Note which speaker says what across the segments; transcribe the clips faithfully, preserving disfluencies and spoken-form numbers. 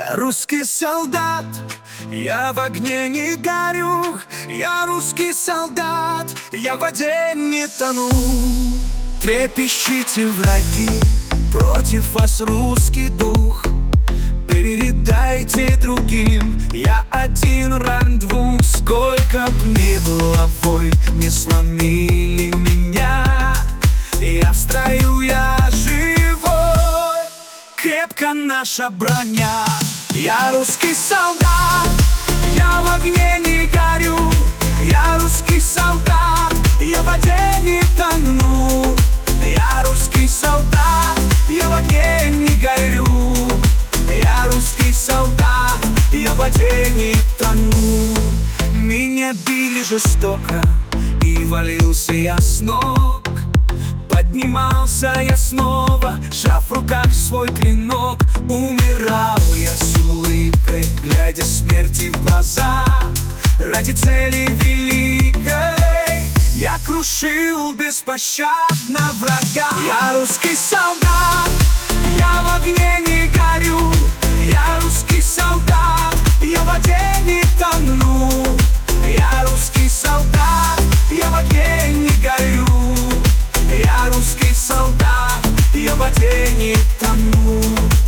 Speaker 1: Я русский солдат, я в огне не горю. Я русский солдат, я в воде не тону. Трепещите, враги, против вас русский дух. Передайте другим, я один ран двух. Сколько б ни было войн, не сломили меня. Я в строю, я живой, крепко наша броня. Я русский солдат, я в огне не горю. Я русский солдат, я в воде не тону. Я русский солдат, я в огне не горю. Я русский солдат, я в воде не тону. Меня били жестоко, и валился я с ног. Поднимался я снова, сжав в руках свой клинок. Умирал я с улыбкой, глядя смерти в глаза. Ради цели великой я крушил беспощадно врага. Я русский солдат, я в огне не горю. Я русский солдат, я в воде не тону. Я русский солдат, я в огне не горю. Я русский солдат, я в воде не тону.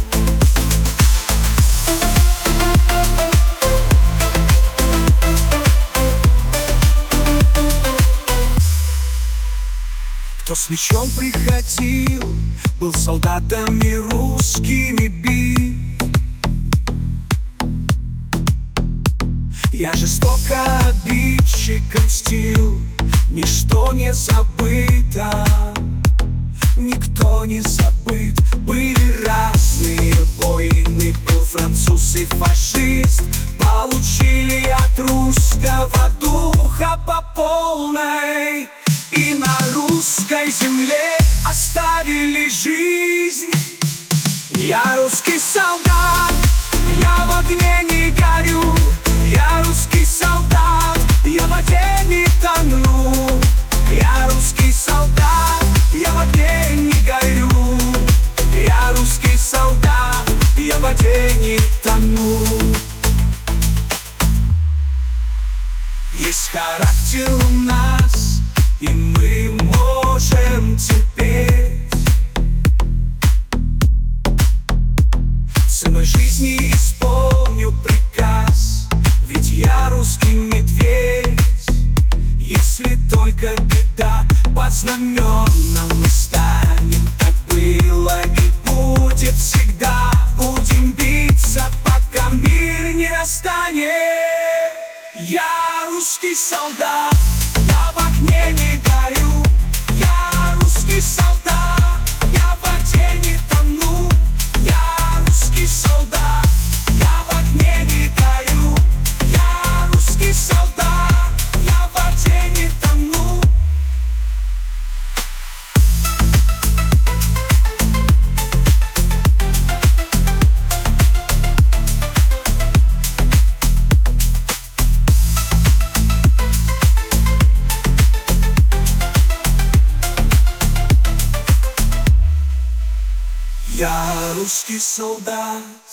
Speaker 1: Кто с мечом приходил, был солдатами русскими бит. Я жестоко обидчиком мстил, ничто не забыто, никто не забыт. Были разные войны, был француз и фашист. Получили от русского духа по полной, и на русской земле оставили жизнь. Я русский солдат, я в огне не горю. Я русский солдат, я в воде не тону. Я русский солдат, я в огне не горю. Я русский солдат, я в воде не тону. Есть характер у нас, и мы можем терпеть. Ценой жизни исполню приказ, ведь я русский медведь. Если только беда, под знаменом мы станем. Так было и будет всегда. Будем биться, пока мир не настанет. Я русский солдат, я в огне не горю. Я русский солдат, я в воде не тону. Я русский солдат, я в огне не горю. Я русский солдат, я в воде не тону. Я русский солдат,